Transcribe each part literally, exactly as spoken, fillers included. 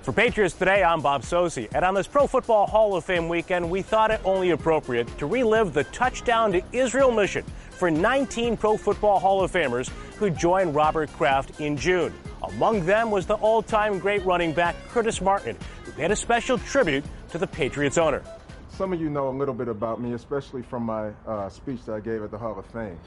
For Patriots Today, I'm Bob Socci, and on this Pro Football Hall of Fame weekend, we thought it only appropriate to relive the Touchdown to Israel mission for nineteen Pro Football Hall of Famers who joined Robert Kraft in June. Among them was the all-time great running back Curtis Martin, who paid a special tribute to the Patriots owner. Some of you know a little bit about me, especially from my uh, speech that I gave at the Hall of Fame.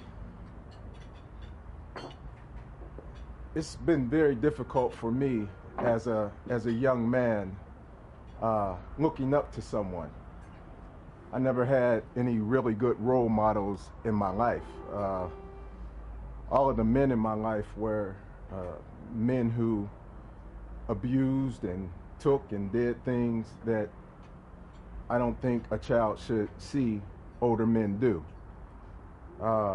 It's been very difficult for me as a as a young man uh, looking up to someone. I never had any really good role models in my life. Uh, all of the men in my life were uh, men who abused and took and did things that I don't think a child should see older men do. Uh,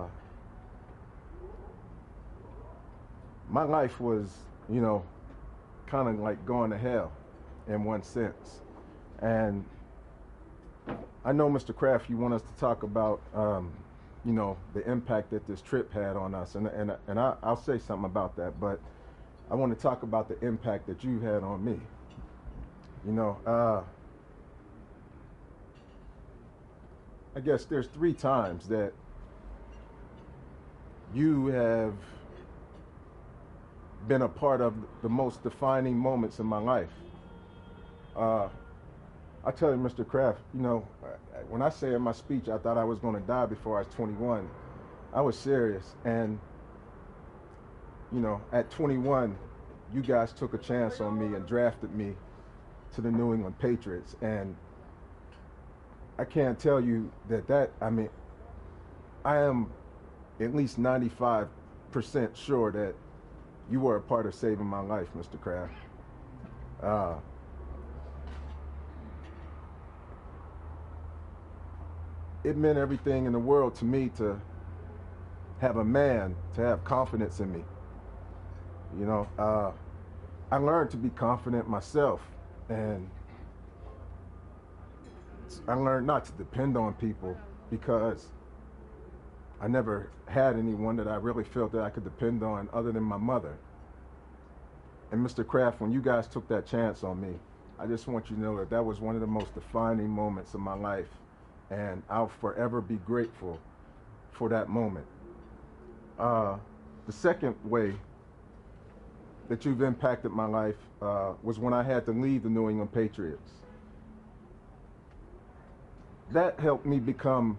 my life was, you know, kind of like going to hell in one sense. And I know, Mister Kraft, you want us to talk about, um, you know, the impact that this trip had on us. And, and, and I, I'll say something about that, but I want to talk about the impact that you had on me. You know, uh, I guess there's three times that you have been a part of the most defining moments in my life. Uh, I tell you, Mister Kraft, you know, when I say in my speech I thought I was going to die before I was twenty-one, I was serious. And, you know, at twenty-one, you guys took a chance on me and drafted me to the New England Patriots. And I can't tell you that that, I mean, I am at least ninety-five percent sure that you were a part of saving my life, Mister Kraft. Uh, it meant everything in the world to me to have a man, to have confidence in me. You know, uh, I learned to be confident myself, and I learned not to depend on people because I never had anyone that I really felt that I could depend on other than my mother. And Mister Kraft, when you guys took that chance on me, I just want you to know that that was one of the most defining moments of my life, and I'll forever be grateful for that moment. Uh, the second way that you've impacted my life uh, was when I had to leave the New England Patriots. That helped me become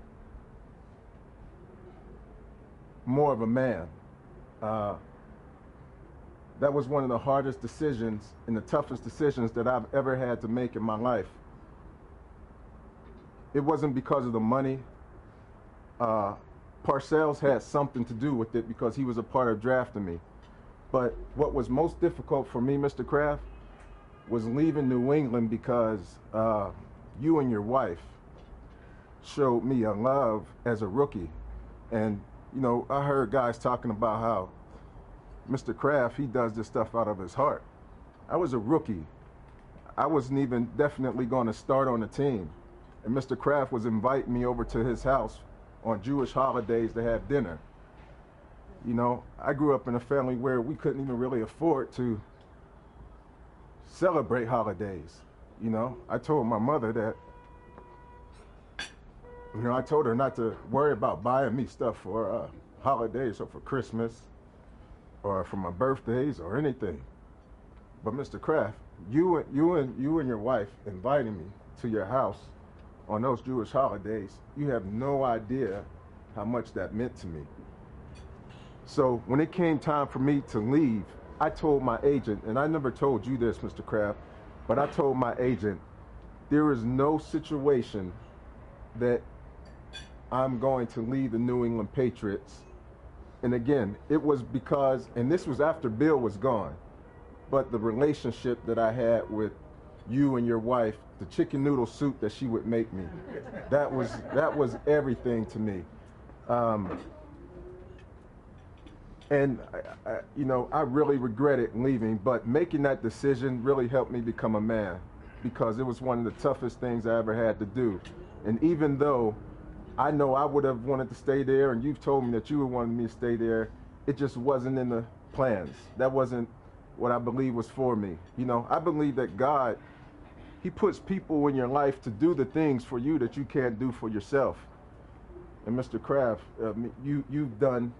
more of a man. Uh, that was one of the hardest decisions and the toughest decisions that I've ever had to make in my life. It wasn't because of the money. Uh, Parcells had something to do with it because he was a part of drafting me. But what was most difficult for me, Mister Kraft, was leaving New England because uh, you and your wife showed me a love as a rookie. And you know, I heard guys talking about how Mister Kraft, he does this stuff out of his heart. I was a rookie. I wasn't even definitely going to start on the team. And Mister Kraft was inviting me over to his house on Jewish holidays to have dinner. You know, I grew up in a family where we couldn't even really afford to celebrate holidays. You know, I told my mother that, you know, I told her not to worry about buying me stuff for uh, holidays or for Christmas or for my birthdays or anything. But Mister Kraft, you and you and you and your wife inviting me to your house on those Jewish holidays, you have no idea how much that meant to me. So when it came time for me to leave, I told my agent, and I never told you this, Mister Kraft, but I told my agent, there is no situation that I'm going to leave the New England Patriots. And again, it was because, and this was after Bill was gone, but the relationship that I had with you and your wife, the chicken noodle soup that she would make me, that was that was everything to me. Um, and I, I, you know, I really regretted leaving, but making that decision really helped me become a man, because it was one of the toughest things I ever had to do. And even though I know I would have wanted to stay there, and you've told me that you would want me to stay there, it just wasn't in the plans. That wasn't what I believe was for me. You know, I believe that God, he puts people in your life to do the things for you that you can't do for yourself. And Mister Kraft, uh, you, you've done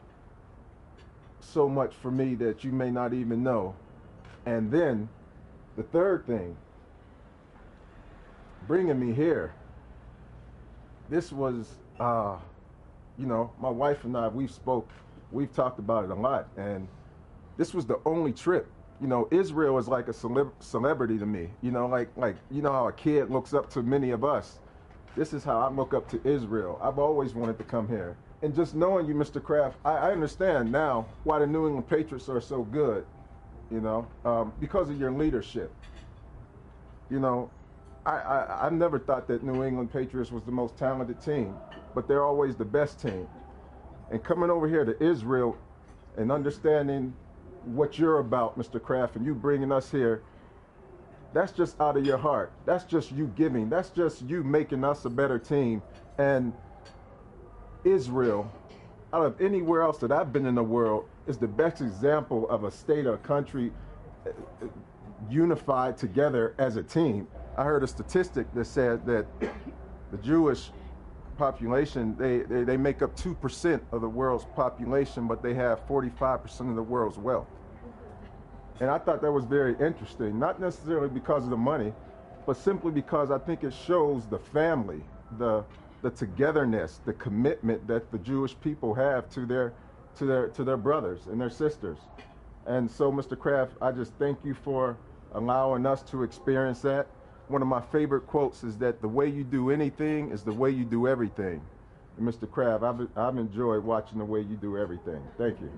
so much for me that you may not even know. And then the third thing, bringing me here. This was, uh, you know, my wife and I, we've spoke, we've talked about it a lot. And this was the only trip. You know, Israel is like a celeb- celebrity to me. You know, like, like, you know how a kid looks up to many of us. This is how I look up to Israel. I've always wanted to come here. And just knowing you, Mister Kraft, I, I understand now why the New England Patriots are so good, you know, um, because of your leadership. You know, I, I, I've never thought that New England Patriots was the most talented team, but they're always the best team. And coming over here to Israel and understanding what you're about, Mister Kraft, and you bringing us here, that's just out of your heart. That's just you giving. That's just you making us a better team. And Israel, out of anywhere else that I've been in the world, is the best example of a state or country unified together as a team. I heard a statistic that said that the Jewish population, they, they, they make up two percent of the world's population, but they have forty-five percent of the world's wealth. And I thought that was very interesting, not necessarily because of the money, but simply because I think it shows the family, the the togetherness, the commitment that the Jewish people have to their to their to their brothers and their sisters. And so, Mister Kraft, I just thank you for allowing us to experience that. One of my favorite quotes is that the way you do anything is the way you do everything. And Mister Kraft, I've I've enjoyed watching the way you do everything. Thank you.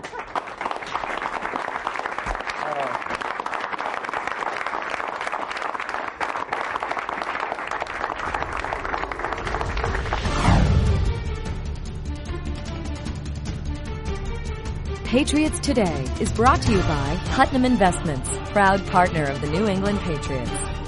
Patriots Today is brought to you by Putnam Investments, proud partner of the New England Patriots.